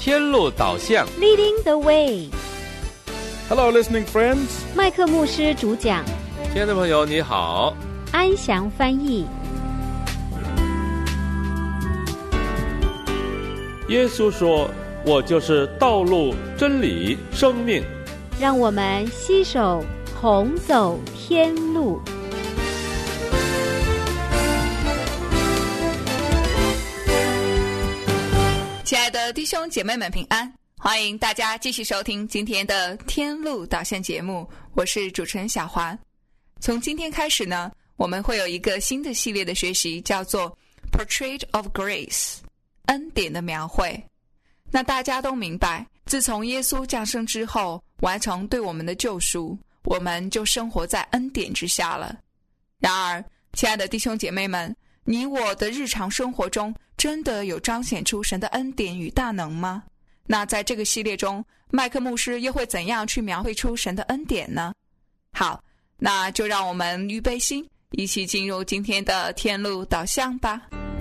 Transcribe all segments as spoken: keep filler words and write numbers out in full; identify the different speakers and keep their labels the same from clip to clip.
Speaker 1: 天路导向
Speaker 2: Leading the way.
Speaker 3: Hello, listening friends.
Speaker 2: 麦克牧师主讲，
Speaker 1: 亲爱的朋友你好，
Speaker 2: 安祥翻译。
Speaker 1: 耶稣说，我就是道路、真理、生命。
Speaker 2: 让我们携手同走天路。
Speaker 4: 亲爱的弟兄姐妹们平安，欢迎大家继续收听今天的天路导向节目，我是主持人小华。从今天开始呢，我们会有一个新的系列的学习，叫做 Portrait of Grace， 恩典的描绘。那大家都明白，自从耶稣降生之后，完成对我们的救赎，我们就生活在恩典之下了。然而，亲爱的弟兄姐妹们，你我的日常生活中真的有彰显出神的恩典与大能吗？那在这个系列中，麦克牧师又会怎样去描绘出神的恩典呢？好，那就让我们预备心，一起进入今天的天路导向吧。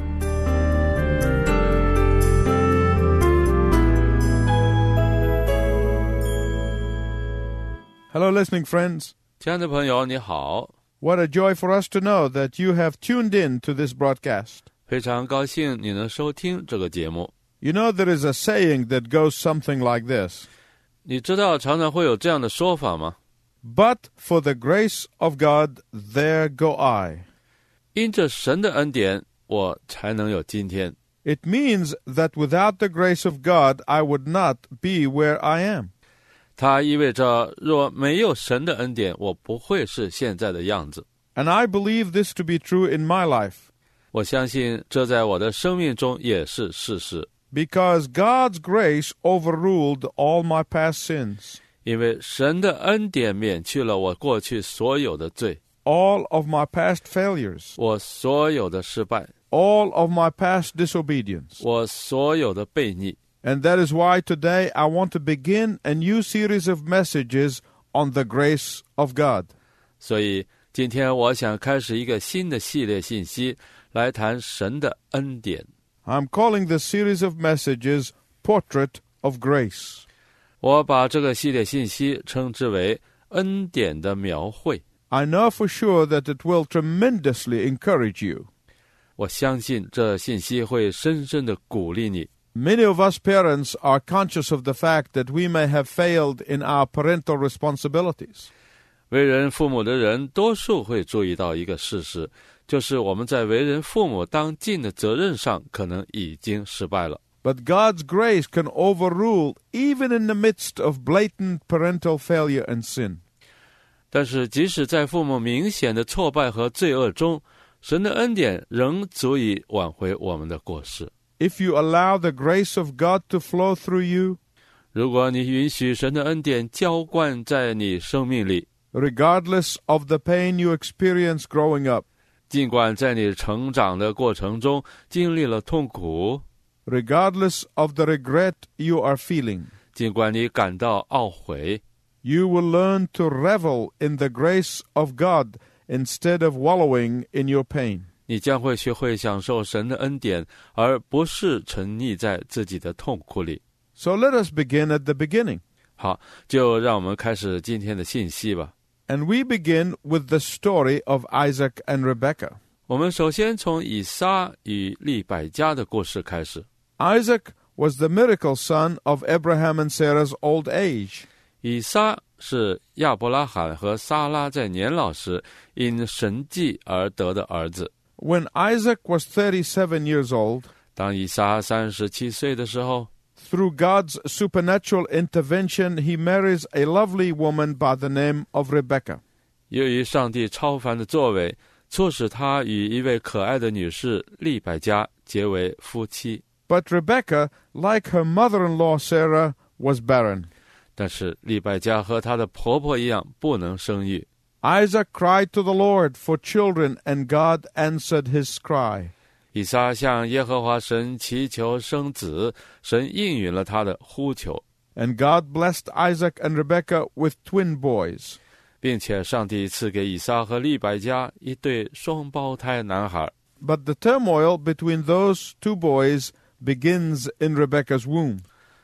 Speaker 3: Hello, listening friends.
Speaker 1: 亲爱的朋友你好，
Speaker 3: What a joy for us to know that you have tuned in to this broadcast.
Speaker 1: 非常高兴你能收听这个节目。
Speaker 3: You know, there is a saying that goes something like this.
Speaker 1: 你知道常常会有这样的说法吗？
Speaker 3: But for the grace of God, there go I.
Speaker 1: 因着神的恩典，我才能有今天。
Speaker 3: It means that without the grace of God, I would not be where I am.
Speaker 1: 它意味着若没有神的恩典，我不会是现在的样子。
Speaker 3: And I believe this to be true in my life.
Speaker 1: 我相信这在我的生命中也是事实。
Speaker 3: Because God's grace overruled all my past sins.
Speaker 1: 因为神的恩典免去了我过去所有的罪，
Speaker 3: All of my past failures.
Speaker 1: 我所有的失败，
Speaker 3: All of my past disobedience.
Speaker 1: 我所有的悖逆。
Speaker 3: And that is why today I want to begin a new series of messages on the grace of God.
Speaker 1: 所以今天我想开始一个新的系列信息，来谈神的恩典。
Speaker 3: I'm calling the series of messages Portrait of Grace.
Speaker 1: 我把这个系列信息称之为恩典的描绘。
Speaker 3: I know for sure that it will tremendously encourage you.
Speaker 1: 我相信这信息会深深地鼓励你。
Speaker 3: Many of us parents are conscious of the fact that we may have failed in our parental responsibilities.
Speaker 1: 为人父母的人多数会注意到一个事实，就是我们在为人父母当尽的责任上可能已经失败了。
Speaker 3: But God's grace can overrule even in the midst of blatant parental failure and sin.
Speaker 1: 但是即使在父母明显的挫败和罪恶中，神的恩典仍足以挽回我们的过失。
Speaker 3: If you allow the grace of God to flow through you,
Speaker 1: 如果你允许神的恩典浇灌在你生命里，
Speaker 3: regardless of the pain you experience growing up,
Speaker 1: 尽管在你成长的过程中经历了痛苦，
Speaker 3: regardless of the regret you are feeling,
Speaker 1: 尽管你感到懊悔，
Speaker 3: you will learn to revel in the grace of God instead of wallowing in your pain.
Speaker 1: 你将会学会享受神的恩典，而不是沉溺在自己的痛苦里。
Speaker 3: So let us begin at the beginning.
Speaker 1: 好，就让我们开始今天的信息吧。
Speaker 3: And we begin with the story of Isaac and Rebekah.
Speaker 1: 我们首先从以撒与利百加的故事开始。
Speaker 3: Isaac was the miracle son of Abraham and Sarah's old age.
Speaker 1: 以撒是亚伯拉罕和撒拉在年老时因神迹而得的儿子。
Speaker 3: When Isaac was thirty-seven years old,
Speaker 1: 当以撒三十七岁的时候，
Speaker 3: through God's supernatural intervention, he marries a lovely woman by the name of Rebekah.
Speaker 1: 由于上帝超凡的作为，促使他与一位可爱的女士利百加结为夫妻。
Speaker 3: But Rebekah, like her mother-in-law Sarah, was barren.
Speaker 1: 但是利百加和她的婆婆一样不能生育。
Speaker 3: Isaac cried to the Lord for children, and God answered his cry.
Speaker 1: 以撒向耶和华神祈求生子，神应允了他的呼求。
Speaker 3: And God blessed Isaac and Rebekah with twin boys.
Speaker 1: 并且上帝赐给以撒和利百加一对双胞胎男孩。
Speaker 3: But the turmoil between those two boys begins in Rebekah's womb.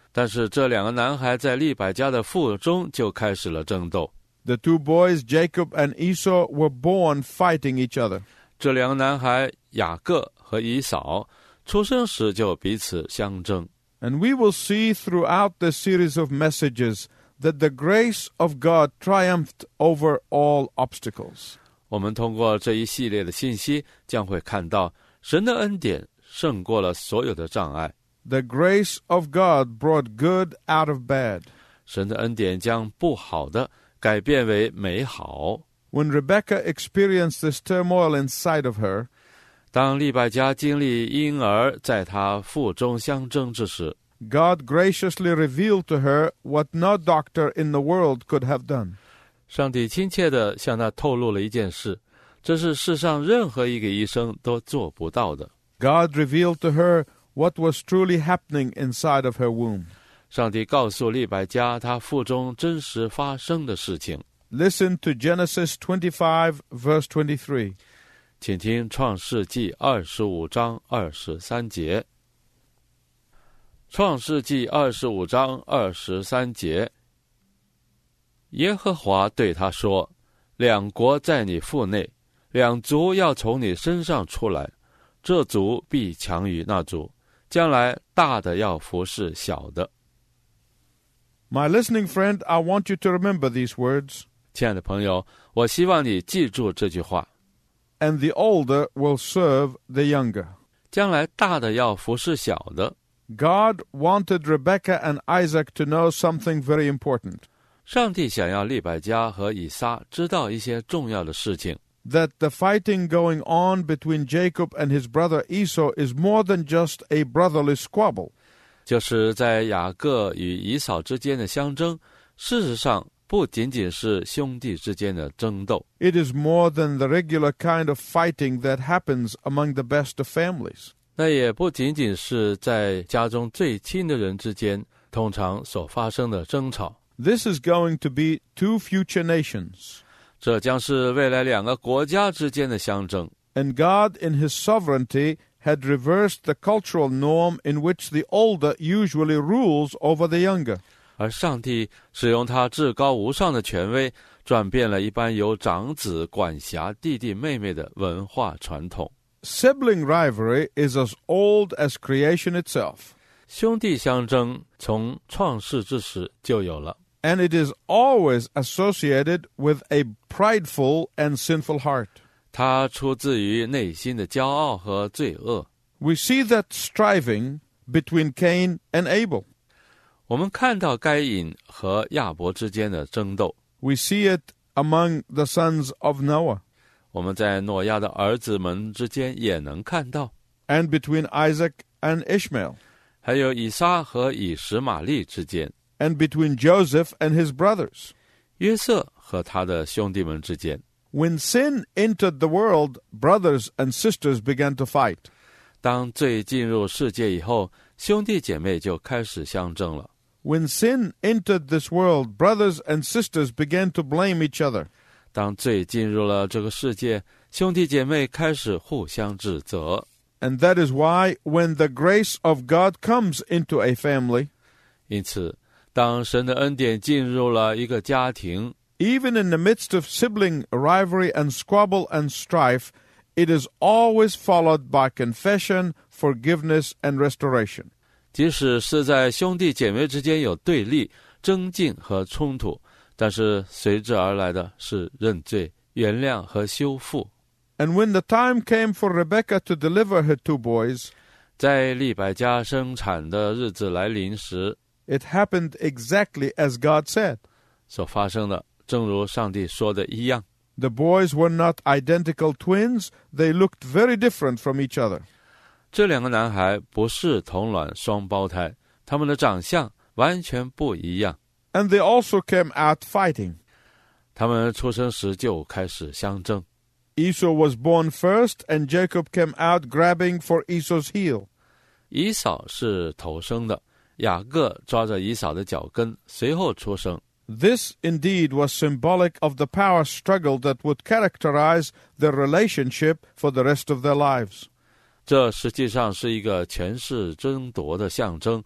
Speaker 1: 但是这两个男孩在利百加的腹中就开始了争斗。
Speaker 3: The two boys, Jacob and Esau, were born fighting each other.
Speaker 1: 这两个男孩雅各和以扫出生时就彼此相争。
Speaker 3: And we will see throughout this series of messages that the grace of God triumphed over all obstacles.
Speaker 1: 我们通过这一系列的信息，将会看到神的恩典胜过了所有的障碍。
Speaker 3: The grace of God brought good out of bad.
Speaker 1: 神的恩典将不好的改变为美好。
Speaker 3: When Rebekah experienced this turmoil inside of her,
Speaker 1: 当利百加经历婴儿在她腹中相争之时，
Speaker 3: God graciously revealed to her what no doctor in the world could have done.
Speaker 1: 上帝亲切地向她透露了一件事，这是世上任何一个医生都做不到的。
Speaker 3: God revealed to her what was truly happening inside of her womb.
Speaker 1: 上帝告诉利百加她腹中真实发生的事情。
Speaker 3: Listen to Genesis twenty-five, verse twenty-three.
Speaker 1: 请听创世纪二十五章二十三节。创世纪二十五章二十三节，耶和华对他说：两国在你腹内，两族要从你身上出来，这族必强于那族，将来大的要服侍小的。
Speaker 3: My listening friend, I want you to remember these words.
Speaker 1: 亲爱的朋友，我希望你记住这句话。
Speaker 3: And the older will serve the younger.
Speaker 1: 将来大的要服侍小的。
Speaker 3: God wanted Rebekah and Isaac to know something very important.
Speaker 1: 上帝想要利百加和以撒知道一些重要的事情。
Speaker 3: That the fighting going on between Jacob and his brother Esau is more than just a brotherly squabble.
Speaker 1: 就是在雅各与以扫之间的相争，事实上不仅仅是兄弟之间的争斗。
Speaker 3: It is more than the regular kind of fighting that happens among the best of families.
Speaker 1: 那也不仅仅是在家中最亲的人之间通常所发生的争吵。
Speaker 3: This is going to be two future nations.
Speaker 1: 这将是未来两个国家之间的相争。
Speaker 3: And God in his sovereignty had reversed the cultural norm in which the older usually rules over the younger.
Speaker 1: 而上帝使用他至高无上的权威，转变了一般由长子管辖弟弟妹妹的文化传统。
Speaker 3: Sibling rivalry is as old as creation itself.
Speaker 1: 兄弟相争从创世之时就有了。
Speaker 3: And it is always associated with a prideful and sinful heart.
Speaker 1: 它出自于内心的骄傲和罪恶。
Speaker 3: We see that striving between Cain and Abel.
Speaker 1: 我们看到该隐和亚伯之间的争斗。
Speaker 3: We see it among the sons of Noah.
Speaker 1: 我们在诺亚的儿子们之间也能看到。
Speaker 3: And between Isaac and Ishmael.
Speaker 1: 还有以撒和以实玛利之间。
Speaker 3: And between Joseph and his brothers.
Speaker 1: 约瑟和他的兄弟们之间。
Speaker 3: When sin entered the world, brothers and sisters began to fight.
Speaker 1: 当罪进入世界以后，兄弟姐妹就开始相争了。
Speaker 3: When sin entered this world, brothers and sisters began to blame each other.
Speaker 1: 当罪进入了这个世界，兄弟姐妹开始互相指责。
Speaker 3: And that is why when the grace of God comes into a family,
Speaker 1: 因此，当神的恩典进入了一个家庭，
Speaker 3: even in the midst of sibling rivalry and squabble and strife, it is always followed by confession, forgiveness, and restoration.
Speaker 1: 即使是在兄弟姐妹之间有对立、争竞和冲突，但是随之而来的是认罪、原谅和修复。
Speaker 3: And when the time came for Rebekah to deliver her two boys,
Speaker 1: 在利百加生产的日子来临时，
Speaker 3: it happened exactly as God said.
Speaker 1: 所发生的正如上帝说的一样。
Speaker 3: The boys were not identical twins. They looked very different from each other.
Speaker 1: 这两个男孩不是同卵双胞胎，他们的长相完全不一样。
Speaker 3: And they also came out fighting.
Speaker 1: 他们出生时就开始相争。
Speaker 3: Esau was born first, and Jacob came out grabbing for Esau's heel.
Speaker 1: 以扫是头生的，雅各抓着以扫的脚跟，随后出生。
Speaker 3: This indeed was symbolic of the power struggle that would characterize their relationship for the rest of their lives.
Speaker 1: 这实际上是一个权势争夺的象征，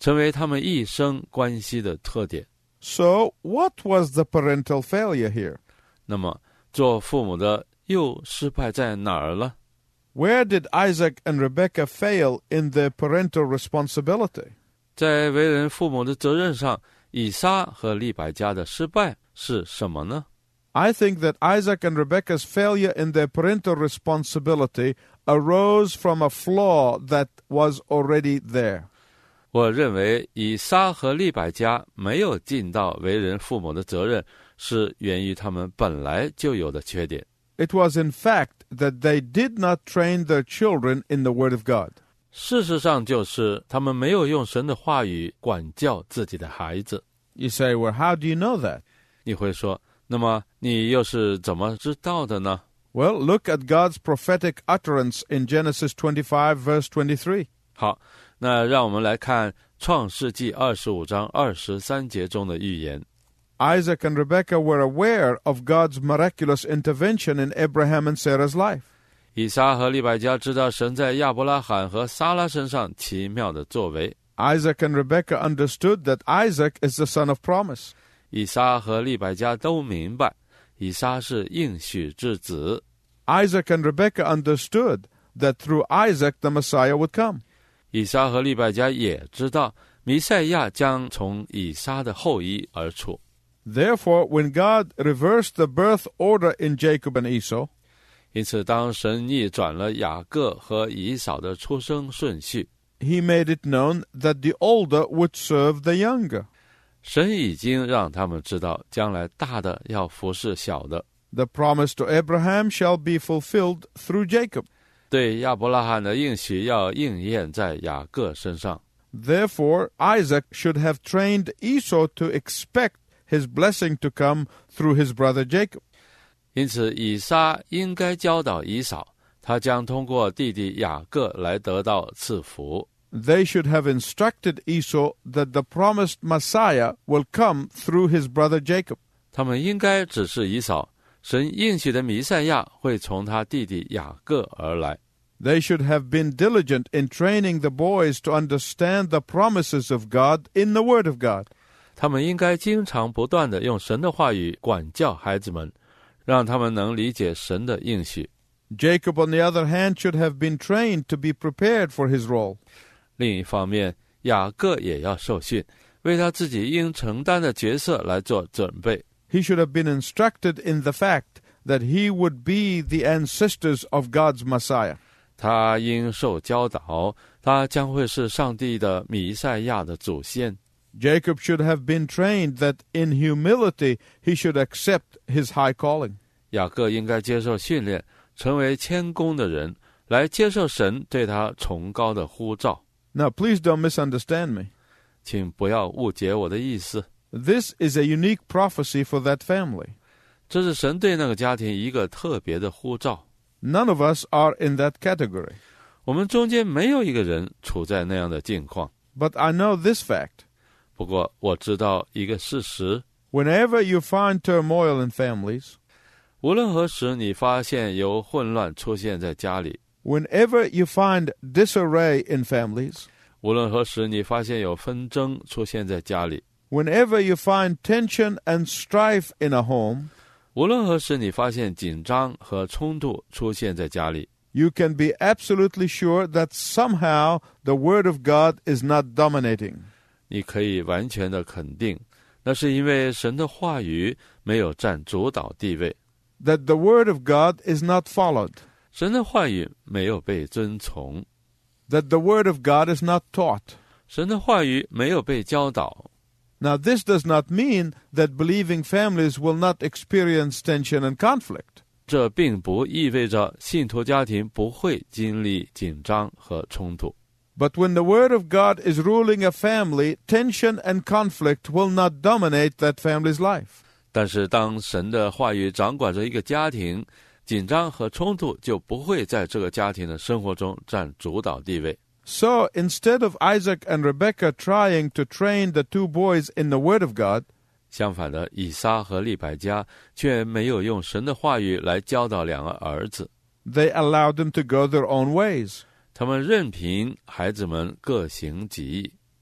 Speaker 1: 成为他们一生关系的特点。
Speaker 3: So, what was the parental failure here?
Speaker 1: 那么，做父母的又失败在哪儿了？
Speaker 3: Where did Isaac and Rebekah fail in their parental responsibility?
Speaker 1: 在为人父母的责任上，以撒和利百加的失败是什么呢？
Speaker 3: I think that Isaac and Rebekah's failure in their parental responsibility arose from a flaw that was already there.
Speaker 1: 我认为以撒和利百加没有尽到为人父母的责任，是源于他们本来就有的缺点。
Speaker 3: It was in fact that they did not train their children in the Word of God.
Speaker 1: 事实上就是他们没有用神的话语管教自己的孩子。
Speaker 3: You say, well, how do you know that?
Speaker 1: 你会说，那么你又是怎么知道的呢？
Speaker 3: Well, look at God's prophetic utterance in Genesis twenty-five, verse twenty-three.
Speaker 1: 好，那让我们来看创世纪二十五章二十三节中的预言。
Speaker 3: Isaac and Rebekah were aware of God's miraculous intervention in Abraham and Sarah's life.
Speaker 1: 以撒和利百加知道神在亚伯拉罕和撒拉身上奇妙的作为。
Speaker 3: Isaac and Rebekah understood that Isaac is the son of promise.
Speaker 1: 以撒和利百加都明白，以撒是应许之子。
Speaker 3: Isaac and Rebekah understood that through Isaac the Messiah would come.
Speaker 1: 以撒和利百加也知道，弥赛亚将从以撒的后裔而出。
Speaker 3: Therefore, when God reversed the birth order in Jacob and Esau,
Speaker 1: 因此，当神逆转了雅各和以扫的出生顺序，
Speaker 3: he made it known that the older would serve the younger.
Speaker 1: 神已经让他们知道，将来大的要服侍小的。
Speaker 3: The promise to Abraham shall be fulfilled through Jacob.
Speaker 1: 对亚伯拉罕的应许要应验在雅各身上。
Speaker 3: Therefore, Isaac should have trained Esau to expect his blessing to come through his brother Jacob.
Speaker 1: 因此，以撒应该教导以扫，他将通过弟弟雅各来得到赐福。
Speaker 3: They should have instructed Esau that the promised Messiah will come through his brother Jacob.
Speaker 1: 他们应该指示以扫，神应许的弥赛亚会从他弟弟雅各而来。
Speaker 3: They should have been diligent in training the boys to understand the promises of God in the Word of God.
Speaker 1: 他们应该经常不断地用神的话语管教孩子们，让他们能理解神的应许。
Speaker 3: Jacob, on the other hand, should have been trained to be prepared for his role.
Speaker 1: 另一方面，雅各也要受训，为他自己应承担的角色来做准备。
Speaker 3: He should have been instructed in the fact that he would be the ancestors of God's Messiah.
Speaker 1: 他应受教导，他将会是上帝的弥赛亚的祖先。
Speaker 3: Jacob should have been trained that in humility he should accept his high calling.
Speaker 1: 雅各应该接受训练，成为谦恭的人，来接受神对他崇高的呼召。
Speaker 3: Now, please don't misunderstand me.
Speaker 1: 请不要误解我的意思，
Speaker 3: This is a unique prophecy for that family.
Speaker 1: 这是神对那个家庭一个特别的呼召。
Speaker 3: None of us are in that category.
Speaker 1: 我们中间没有一个人处在那样的境况。
Speaker 3: But I know this fact.
Speaker 1: 不过我知道一个事实，
Speaker 3: Whenever you find turmoil in families,
Speaker 1: 无论何时你发现有混乱出现在家里，
Speaker 3: whenever you find disarray in families,
Speaker 1: 无论何时你发现有纷争出现在家里，
Speaker 3: whenever you find tension and strife in a home,
Speaker 1: 无论何时你发现紧张和冲突出现在家里，
Speaker 3: you can be absolutely sure that somehow the Word of God is not dominating.
Speaker 1: 你可以完全的肯定，那是因为神的话语没有占主导地位，
Speaker 3: That the Word of God is not followed.
Speaker 1: 神的话语没有被遵从，
Speaker 3: That the Word of God is not taught.
Speaker 1: 神的话语没有被教导。
Speaker 3: Now, this does not mean that believing families will not experience tension and conflict.
Speaker 1: 这并不意味着信徒家庭不会经历紧张和冲突。
Speaker 3: But when the Word of God is ruling a family, tension and conflict will not dominate that family's life.
Speaker 1: 但是当神的话语掌管着一个家庭，紧张和冲突就不会在这个家庭的生活中占主导地位。
Speaker 3: So, instead of Isaac and Rebekah trying to train the two boys in the Word of God,
Speaker 1: 相反的，以撒和利百加却没有用神的话语来教导两个儿子，
Speaker 3: they allowed them to go their own ways.
Speaker 1: 他们任凭孩子们各行己意。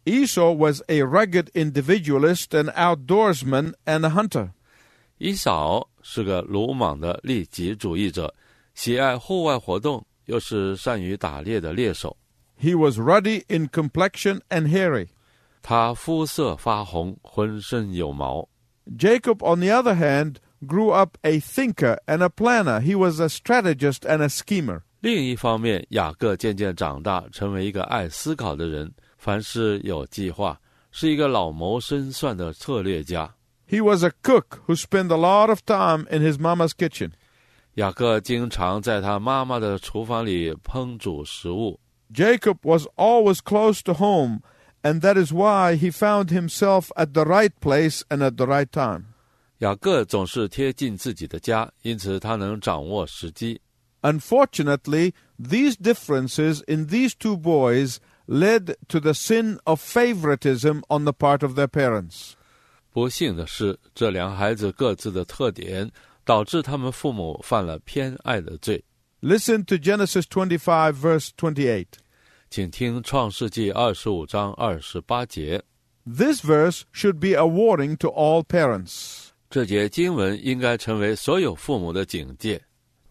Speaker 3: Esau was a rugged individualist, an outdoorsman, and a hunter.
Speaker 1: 以扫是个鲁莽的利己主义者，喜爱户外活动，又是善于打猎的猎手。
Speaker 3: He was ruddy in complexion and hairy.
Speaker 1: 他肤色发红，浑身有毛。
Speaker 3: Jacob, on the other hand, grew up a thinker and a planner. He was a strategist and a schemer.
Speaker 1: 另一方面，雅各渐渐长大，成为一个爱思考的人，凡事有计划，是一个老谋深算的策略家。
Speaker 3: He was a cook who spent a lot of time in his mama's kitchen.
Speaker 1: 雅各经常在他妈妈的厨房里烹煮食物。
Speaker 3: Jacob was always close to home, and that is why he found himself at the right place and at the right time.
Speaker 1: 雅各总是贴近自己的家，因此他能掌握时机。
Speaker 3: Unfortunately, these differences in these two boys led to the sin of favoritism on the part of their parents.
Speaker 1: 不幸的是，这两孩子各自的特点导致他们父母犯了偏爱的罪。
Speaker 3: Listen to Genesis twenty-five, verse twenty-eight.
Speaker 1: 请听创世纪二十五章二十八节。
Speaker 3: This verse should be a warning to all parents.
Speaker 1: 这节经文应该成为所有父母的警戒。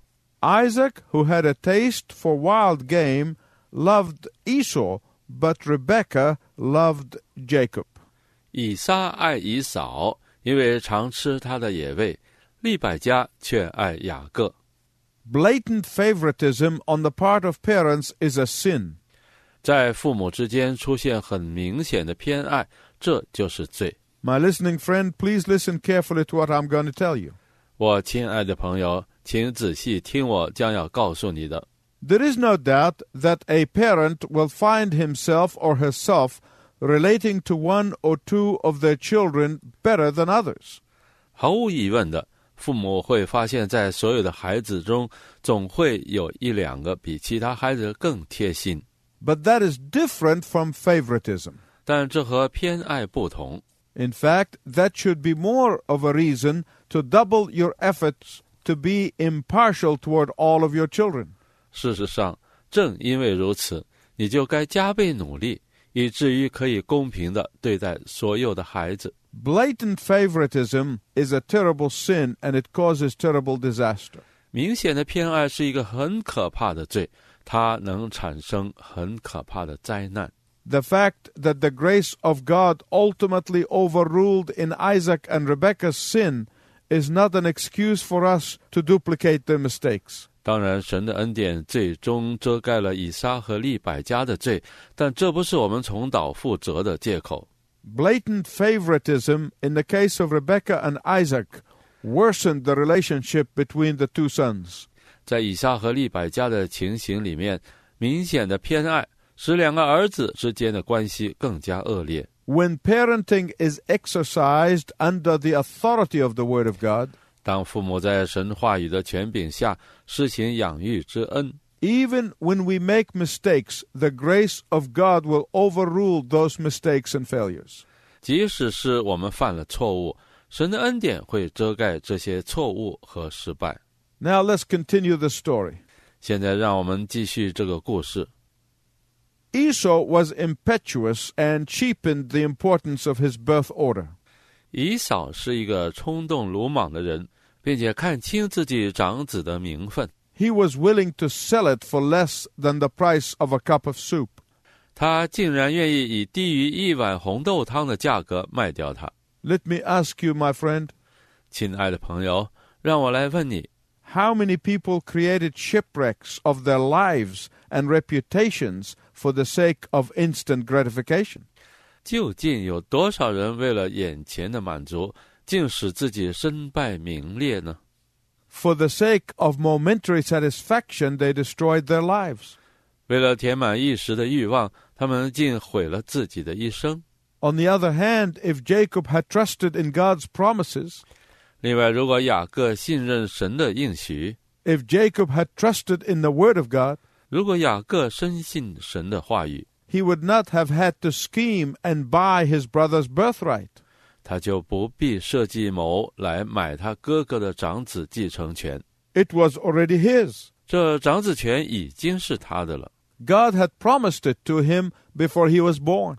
Speaker 3: Isaac, who had a taste for wild game, loved Esau, but Rebekah loved Jacob.
Speaker 1: 以撒爱以扫，因为常吃他的野味；利百加却爱雅各。
Speaker 3: Blatant favoritism on the part of parents is a sin.
Speaker 1: 在父母之间出现很明显的偏爱，这就是罪。
Speaker 3: My listening friend, please listen carefully to what I'm going to tell you.
Speaker 1: 我亲爱的朋友，请仔细听我将要告诉你的。
Speaker 3: There is no doubt that a parent will find himself or herself relating to one or two of their children better than others.
Speaker 1: 毫无疑问的，父母会发现在所有的孩子中，总会有一两个比其他孩子更贴心。
Speaker 3: But that is different from favoritism.
Speaker 1: 但这和偏爱不同。
Speaker 3: In fact, that should be more of a reason to double your efforts to be impartial toward all of your children.
Speaker 1: 事实上，正因为如此，你就该加倍努力，以至于可以公平地对待所有的孩子。
Speaker 3: Blatant favoritism is a terrible sin, and it causes terrible disaster.
Speaker 1: 明显的偏爱是一个很可怕的罪，它能产生很可怕的灾难。
Speaker 3: The fact that the grace of God ultimately overruled in Isaac and Rebekah's sin is not an excuse for us to duplicate their mistakes.
Speaker 1: 当然，神的恩典最终遮盖了以撒和利百加的罪，但这不是我们重蹈覆辙的借口。
Speaker 3: Blatant favoritism in the case of Rebekah and Isaac worsened the relationship between the two sons.
Speaker 1: 在以撒和利百加的情形里面，明显的偏爱使两个儿子之间的关系更加恶劣。
Speaker 3: When parenting is exercised under the authority of the Word of God,
Speaker 1: 当父母在神话语的权柄下施行养育之恩，
Speaker 3: even when we make mistakes, the grace of God will overrule those mistakes and failures.
Speaker 1: 即使是我们犯了错误，神的恩典会遮盖这些错误和失败。
Speaker 3: Now let's continue the story.
Speaker 1: 现在让我们继续这个故事。
Speaker 3: Esau was impetuous and cheapened the importance of his birth order.
Speaker 1: 以扫是一个冲动鲁莽的人，并且看清自己长子的名分。
Speaker 3: He was willing to sell it for less than the price of a cup of soup.
Speaker 1: 他竟然愿意以低于一碗红豆汤的价格卖掉它。
Speaker 3: Let me ask you, my friend,
Speaker 1: 亲爱的朋友，让我来问你，
Speaker 3: how many people created shipwrecks of their lives and reputations for the sake of instant gratification?
Speaker 1: 究竟有多少人为了眼前的满足，竟使自己身败名裂呢？
Speaker 3: For the sake of momentary satisfaction, they destroyed their lives.
Speaker 1: 为了填满一时的欲望，他们竟毁了自己的一生。
Speaker 3: On the other hand, if Jacob had trusted in God's promises,
Speaker 1: 另外，如果雅各信任神的应许，
Speaker 3: if Jacob had trusted in the Word of God,
Speaker 1: 如果雅各深信神的话语，
Speaker 3: he would not have had to scheme and buy his brother's birthright.
Speaker 1: 他就不必设计谋来买他哥哥的长子继承权。
Speaker 3: It was already his.
Speaker 1: 这长子权已经是他的了。
Speaker 3: God had promised it to him before he was born.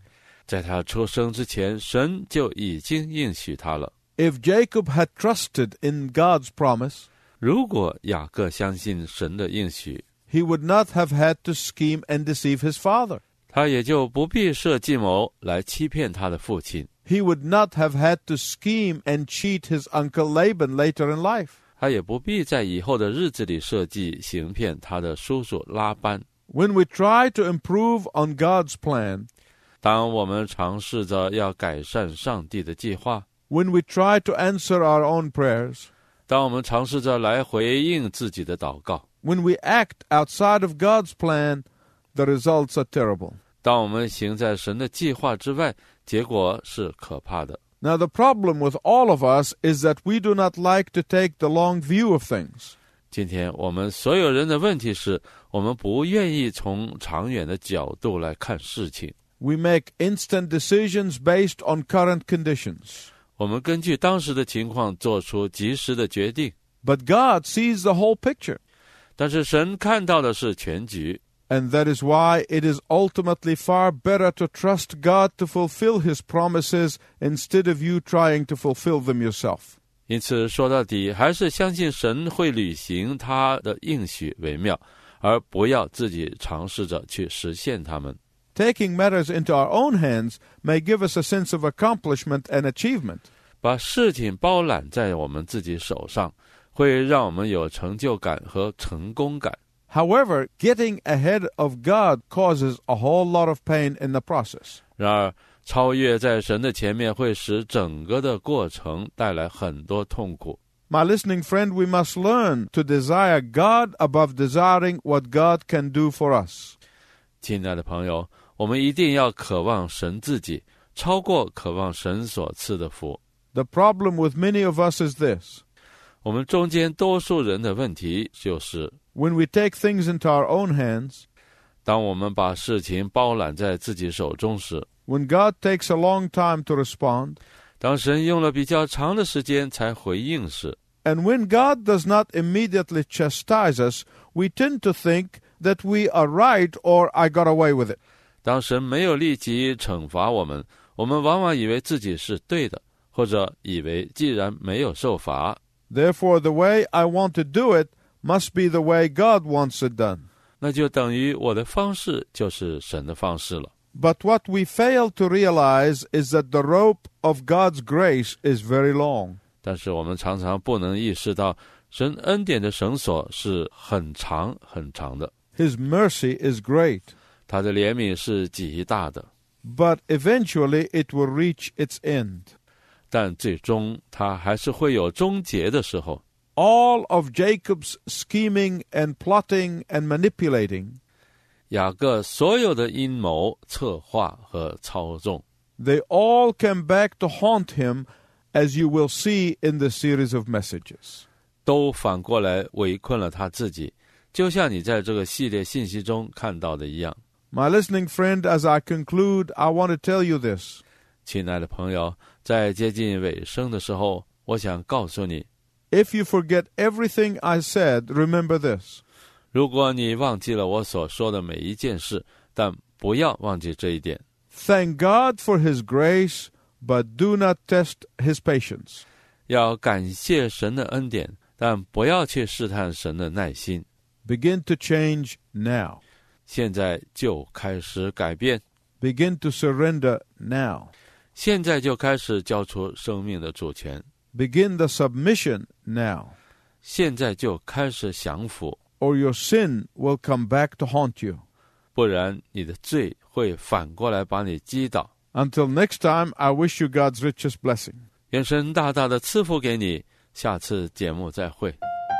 Speaker 1: 在他出生之前，神就已经应许他了。
Speaker 3: If Jacob had trusted in God's promise,
Speaker 1: 如果雅各相信神的应许，
Speaker 3: he would not have had to scheme and deceive his father.
Speaker 1: 他也就不必设计谋来欺骗他的父亲。
Speaker 3: He would not have had to scheme and cheat his uncle Laban later in life.
Speaker 1: 他也不必在以后的日子里设计行骗他的叔叔拉班。
Speaker 3: When we try to improve on God's plan,
Speaker 1: 当我们尝试着要改善上帝的计划，
Speaker 3: when we try to answer our own prayers,
Speaker 1: 当我们尝试着来回应自己的祷告，
Speaker 3: when we act outside of God's plan, the results are terrible.
Speaker 1: 当我们行在神的计划之外，结果是可怕的。
Speaker 3: Now, the problem with all of us is that we do not like to take the long view of things.
Speaker 1: 今天我们所有人的问题是，我们不愿意从长远的角度来看事情。
Speaker 3: We make instant decisions based on current conditions.
Speaker 1: 我们根据当时的情况做出及时的决定。
Speaker 3: But God sees the whole picture.
Speaker 1: 但是神看到的是全局。
Speaker 3: And that is why it is ultimately far better to trust God to fulfill His promises instead of you trying to fulfill them yourself.
Speaker 1: 因此说到底，还是相信神会履行他的应许为妙，而不要自己尝试着去实现它们。
Speaker 3: Taking matters into our own hands may give us a sense of accomplishment and achievement.
Speaker 1: 把事情包揽在我们自己手上，会让我们有成就感和成功感。
Speaker 3: However, getting ahead of God causes a whole lot of pain in the process.
Speaker 1: 然而，超越在神的前面会使整个的过程带来很多痛苦。
Speaker 3: My listening friend, we must learn to desire God above desiring what God can do for us.
Speaker 1: 亲爱的朋友，我们一定要渴望神自己，超过渴望神所赐的福。
Speaker 3: The problem with many of us is this.
Speaker 1: 我们中间多数人的问题就是，
Speaker 3: When we take things into our own hands,
Speaker 1: 当我们把事情包揽在自己手中时，
Speaker 3: when God takes a long time to respond,
Speaker 1: 当神用了比较长的时间才回应时，
Speaker 3: and when God does not immediately chastise us, we tend to think that we are right or I got away with it.
Speaker 1: 当神没有立即惩罚我们，我们往往以为自己是对的，或者以为既然没有受罚，
Speaker 3: Therefore, the way I want to do it must be the way God wants it done.
Speaker 1: 那就等于我的方式就是神的方式了。
Speaker 3: But what we fail to realize is that the rope of God's grace is very long.
Speaker 1: 但是我们常常不能意识到，神恩典的绳索是很长很长的，
Speaker 3: His mercy is great.
Speaker 1: 他的怜悯是极大的，
Speaker 3: But eventually it will reach its end.
Speaker 1: 但最终他还是会有终结的时候。
Speaker 3: All of Jacob's scheming and plotting and manipulating,
Speaker 1: 雅各所有的阴谋、策划和操纵，
Speaker 3: they all came back to haunt him, as you will see in the series of messages.
Speaker 1: 都反过来围困了他自己，就像你在这个系列信息中看到的一样。
Speaker 3: My listening friend, as I conclude, I want to tell you this.
Speaker 1: 亲爱的朋友，在接近尾声的时候，我想告诉你，
Speaker 3: If you forget everything I said, remember this.
Speaker 1: 如果你忘记了我所说的每一件事，但不要忘记这一点。
Speaker 3: Thank God for His grace, but do not test His patience.
Speaker 1: 要感谢神的恩典，但不要去试探神的耐心。
Speaker 3: Begin to change now.
Speaker 1: 现在就开始改变，
Speaker 3: Begin to surrender now.
Speaker 1: 现在就开始交出生命的主权，
Speaker 3: Begin the submission now,
Speaker 1: 现在就开始降服，
Speaker 3: or your sin will come back to haunt you.
Speaker 1: 不然你的罪会反过来把你击倒。
Speaker 3: Until next time, I wish you God's richest blessing.
Speaker 1: 愿神大大的赐福给你，下次节目再会。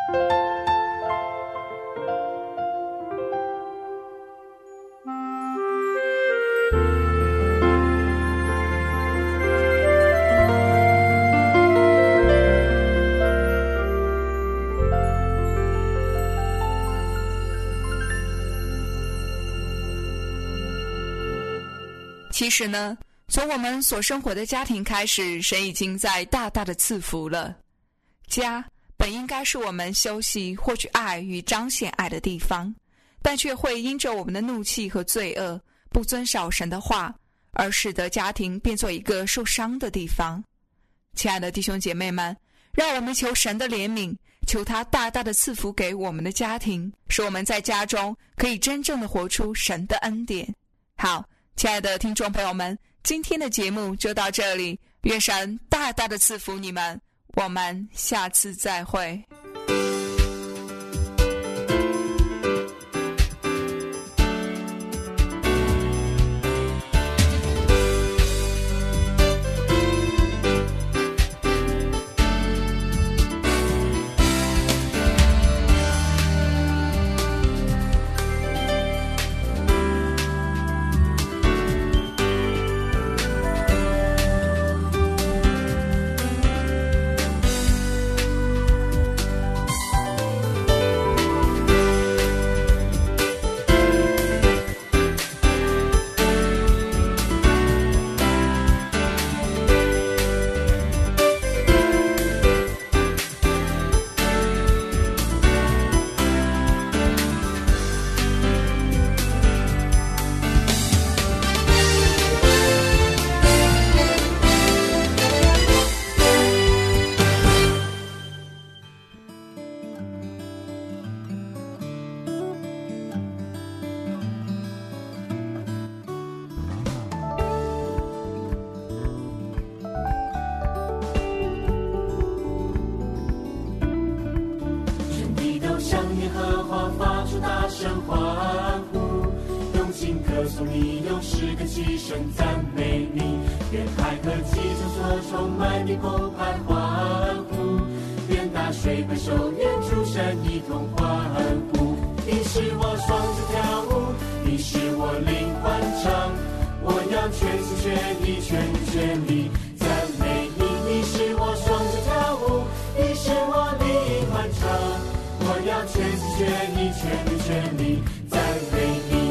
Speaker 4: 其实呢，从我们所生活的家庭开始，神已经在大大的赐福了。家本应该是我们休息、获取爱与彰显爱的地方，但却会因着我们的怒气和罪恶，不遵守神的话， 而使得家庭变作一个受伤的地方。亲爱的弟兄姐妹们，让我们求神的怜悯，求他大大的赐福给我们的家庭，使我们在家中可以真正的活出神的恩典。好，亲爱的听众朋友们，今天的节目就到这里，愿神大大的赐福你们，我们下次再会。
Speaker 5: 你用诗歌齐声赞美你，愿海和其中所充满的澎湃欢呼，愿大水拍手，愿诸山一同欢呼。你是我双脚跳舞，你是我灵欢唱，我要全心全意全意全力赞美你。你是我双脚跳舞，你是我灵欢唱，我要全心全意全意全力赞美你。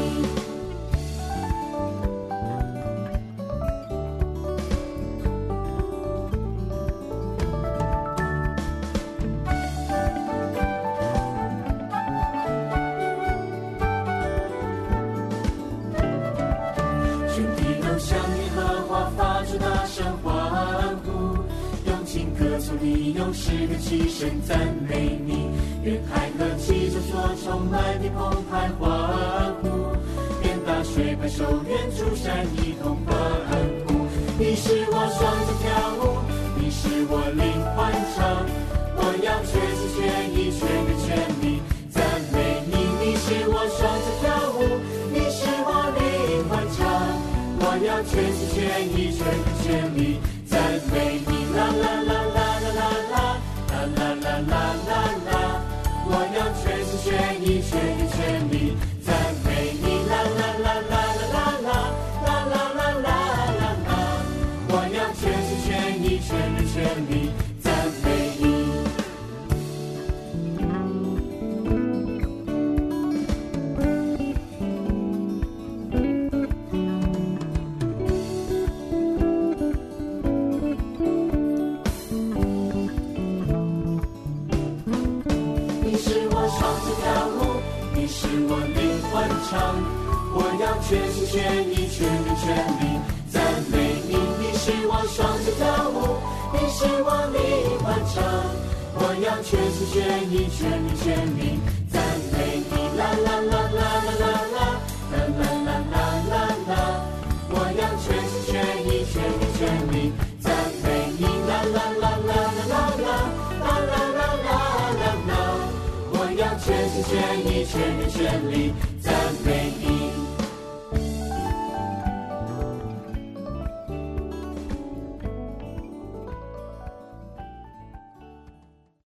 Speaker 5: 你用诗歌齐声赞美你，愿海和其中所充满的澎湃欢呼，愿大水拍手，愿诸山一同欢呼。你是我双脚跳舞，你是我灵欢唱，我要全心全意全心全力赞美你。你是我双脚跳舞，你是我灵欢唱，我要全心全意全心全力赞美你。啦啦啦啦啦啦啦啦啦，我要全心全意全意全力赞美你。啦啦啦啦啦啦啦啦啦啦啦，我要全心全意全力全力赞美你。我要全心全意全力全力赞美你。你是我双脚跳舞，你是我灵欢唱，我要全心全意全力全力赞美你。啦啦啦啦啦啦啦啦啦啦啦啦，我要全心全意全力全力赞美你。啦啦啦啦啦啦啦啦啦啦啦啦，我要全心全意全力全力赞美你。